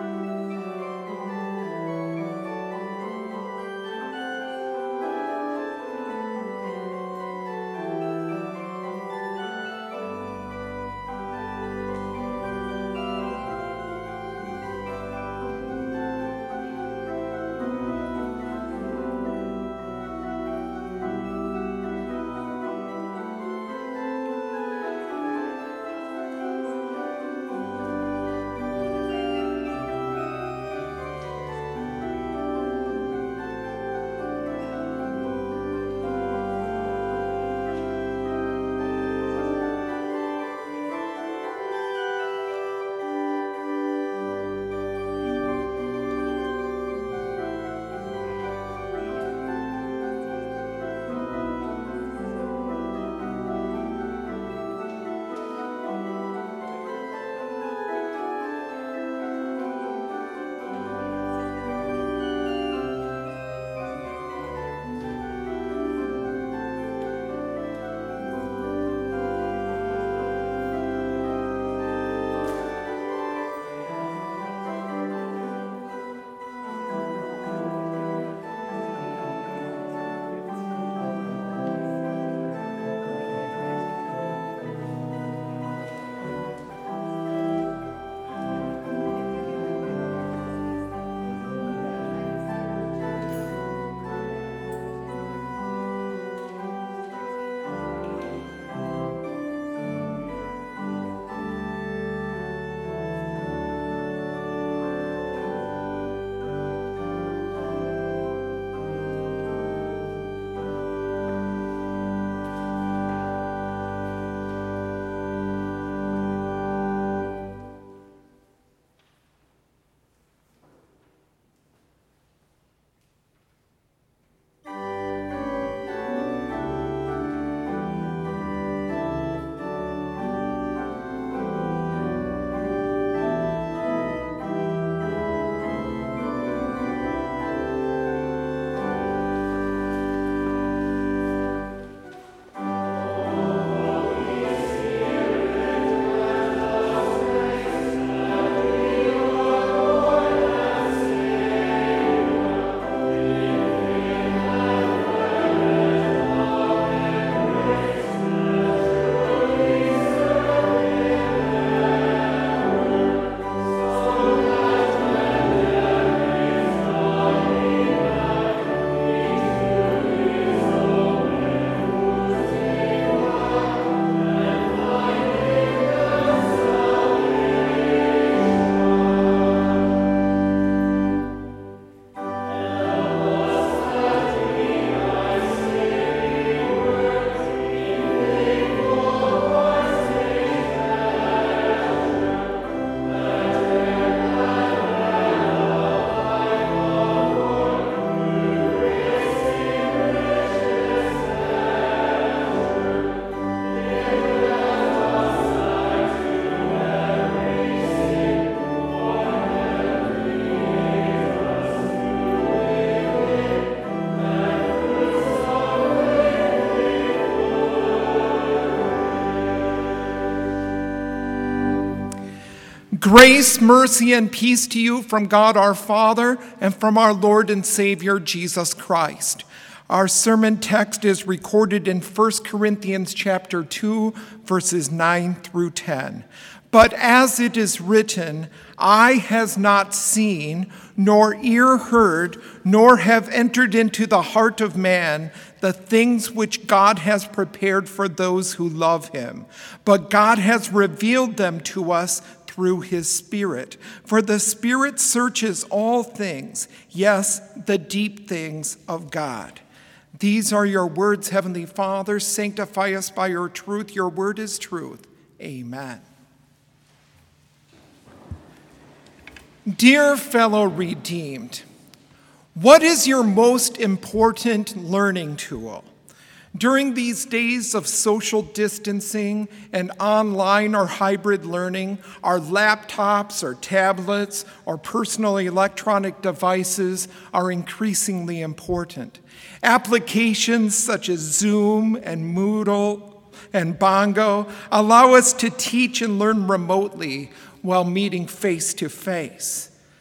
Grace, mercy, and peace to you from God our Father and from our Lord and Savior Jesus Christ. Our sermon text is recorded in 1 Corinthians chapter 2, verses 9 through 10. But as it is written, eye has not seen, nor ear heard, nor have entered into the heart of man the things which God has prepared for those who love him. But God has revealed them to us through his Spirit. For the Spirit searches all things, yes, the deep things of God. These are your words, Heavenly Father. Sanctify us by your truth. Your word is truth. Amen. Dear fellow redeemed, what is your most important learning tool? During these days of social distancing and online or hybrid learning, our laptops or tablets or personal electronic devices are increasingly important. Applications such as Zoom and Moodle and Bongo allow us to teach and learn remotely while meeting face to face.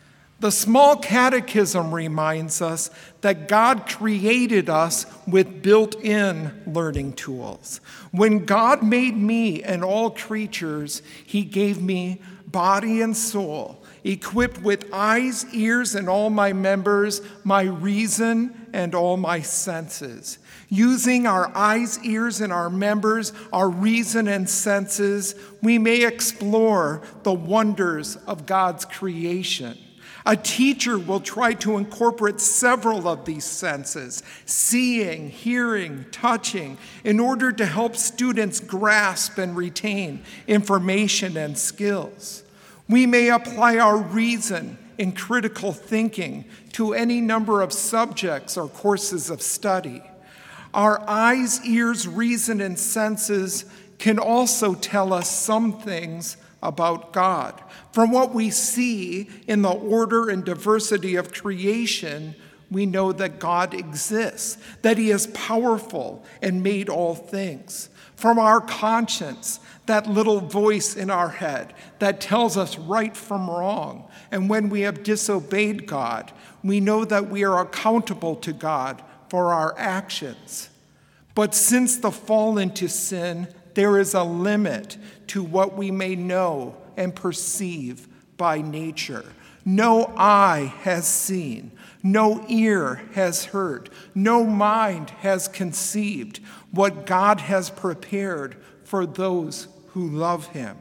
The Small Catechism reminds us that God created us with built-in learning tools. When God made me and all creatures, he gave me body and soul, equipped with eyes, ears, and all my members, my reason and all my senses. Using our eyes, ears, and our members, our reason and senses, we may explore the wonders of God's creation. A teacher will try to incorporate several of these senses, seeing, hearing, touching, in order to help students grasp and retain information and skills. We may apply our reason in critical thinking to any number of subjects or courses of study. Our eyes, ears, reason, and senses can also tell us some things about God. From what we see in the order and diversity of creation, we know that God exists, that he is powerful and made all things. From our conscience, that little voice in our head that tells us right from wrong, and when we have disobeyed God, we know that we are accountable to God for our actions. But since the fall into sin, there is a limit to what we may know and perceive by nature. No eye has seen, no ear has heard, no mind has conceived what God has prepared for those who love him.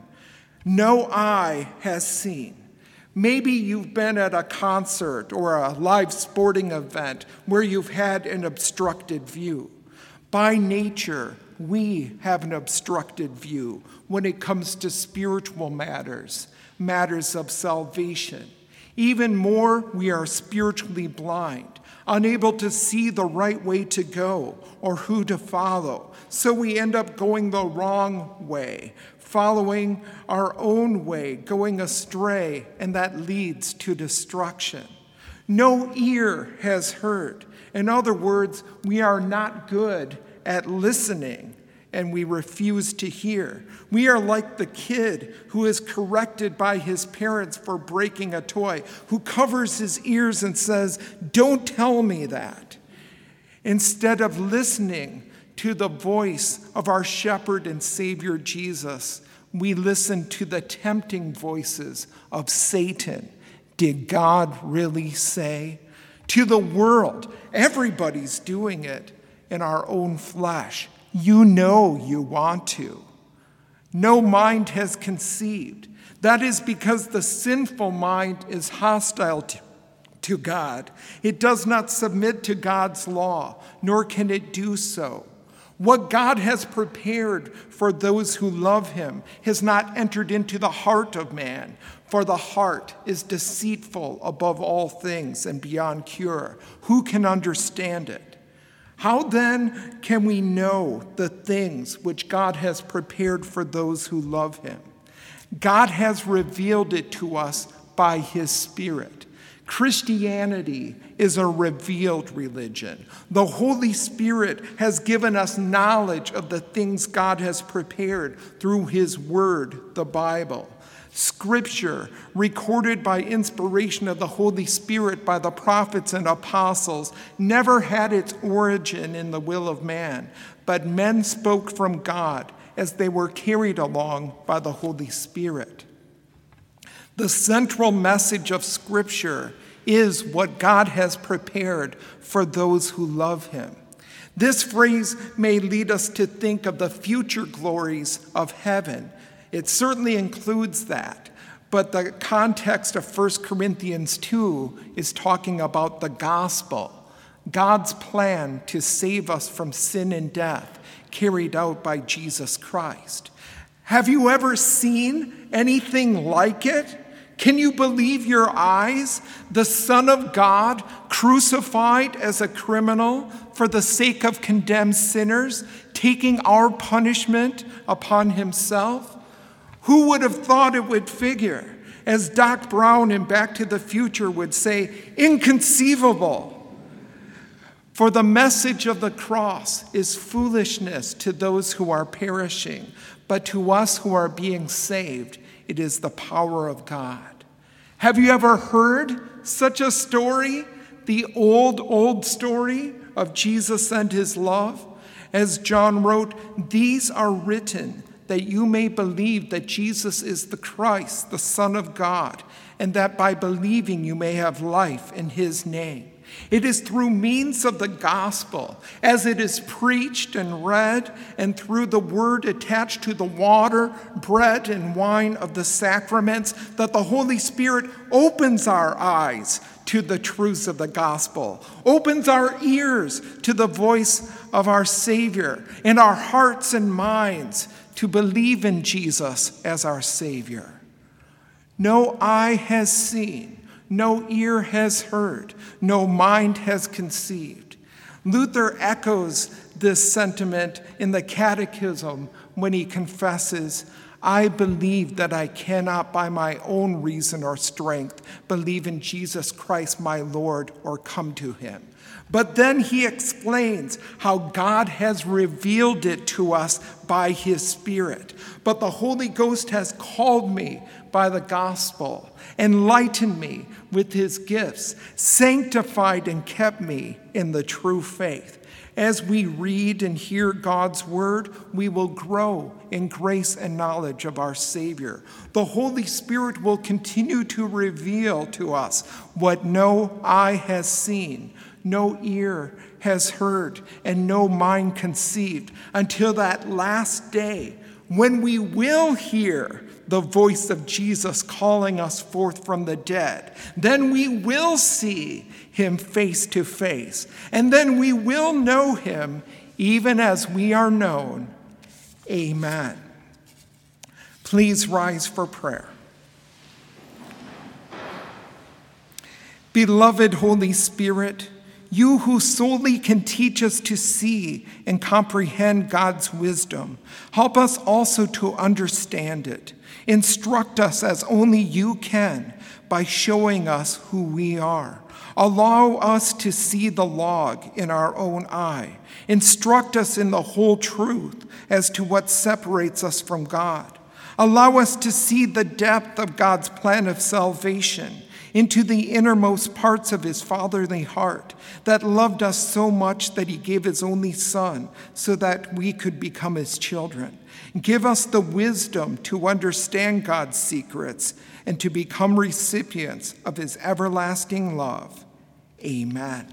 No eye has seen. Maybe you've been at a concert or a live sporting event where you've had an obstructed view. By nature, we have an obstructed view when it comes to spiritual matters, matters of salvation. Even more, we are spiritually blind, unable to see the right way to go or who to follow. So we end up going the wrong way, following our own way, going astray, and that leads to destruction. No ear has heard. In other words, we are not good at listening, and we refuse to hear. We are like the kid who is corrected by his parents for breaking a toy, who covers his ears and says, "Don't tell me that." Instead of listening to the voice of our shepherd and Savior Jesus, we listen to the tempting voices of Satan. Did God really say? To the world, everybody's doing it. In our own flesh, you know you want to. No mind has conceived. That is because the sinful mind is hostile to God. It does not submit to God's law, nor can it do so. What God has prepared for those who love him has not entered into the heart of man, for the heart is deceitful above all things and beyond cure. Who can understand it? How then can we know the things which God has prepared for those who love him? God has revealed it to us by his Spirit. Christianity is a revealed religion. The Holy Spirit has given us knowledge of the things God has prepared through his word, the Bible. Scripture, recorded by inspiration of the Holy Spirit by the prophets and apostles, never had its origin in the will of man, but men spoke from God as they were carried along by the Holy Spirit. The central message of Scripture is what God has prepared for those who love him. This phrase may lead us to think of the future glories of heaven. It certainly includes that, but the context of 1 Corinthians 2 is talking about the gospel, God's plan to save us from sin and death, carried out by Jesus Christ. Have you ever seen anything like it? Can you believe your eyes? The Son of God crucified as a criminal for the sake of condemned sinners, taking our punishment upon himself? Who would have thought it would figure? As Doc Brown in Back to the Future would say, inconceivable. For the message of the cross is foolishness to those who are perishing, but to us who are being saved, it is the power of God. Have you ever heard such a story? The old story of Jesus and his love? As John wrote, "These are written that you may believe that Jesus is the Christ, the Son of God, and that by believing you may have life in his name." It is through means of the gospel, as it is preached and read, and through the word attached to the water, bread, and wine of the sacraments, that the Holy Spirit opens our eyes to the truths of the gospel, opens our ears to the voice of our Savior, and our hearts and minds to believe in Jesus as our Savior. No eye has seen, no ear has heard, no mind has conceived. Luther echoes this sentiment in the Catechism when he confesses, "I believe that I cannot by my own reason or strength believe in Jesus Christ my Lord or come to him." But then he explains how God has revealed it to us by his Spirit. "But the Holy Ghost has called me by the gospel, enlightened me with his gifts, sanctified and kept me in the true faith." As we read and hear God's word, we will grow in grace and knowledge of our Savior. The Holy Spirit will continue to reveal to us what no eye has seen, no ear has heard, and no mind conceived, until that last day when we will hear the voice of Jesus calling us forth from the dead. Then we will see him face to face, and then we will know him even as we are known. Amen. Please rise for prayer. Beloved Holy Spirit, you who solely can teach us to see and comprehend God's wisdom, help us also to understand it. Instruct us as only you can by showing us who we are. Allow us to see the log in our own eye. Instruct us in the whole truth as to what separates us from God. Allow us to see the depth of God's plan of salvation, into the innermost parts of his fatherly heart that loved us so much that he gave his only Son so that we could become his children. Give us the wisdom to understand God's secrets and to become recipients of his everlasting love. Amen.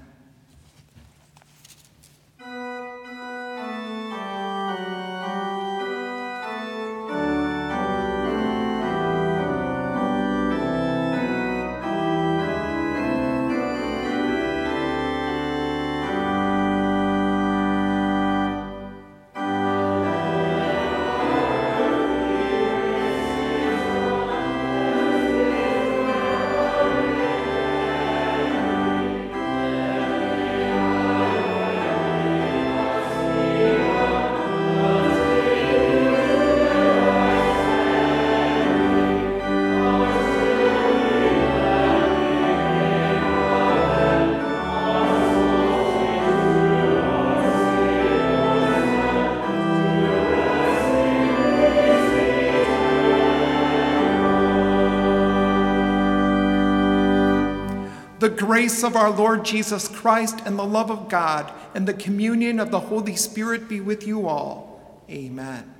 The grace of our Lord Jesus Christ and the love of God and the communion of the Holy Spirit be with you all. Amen.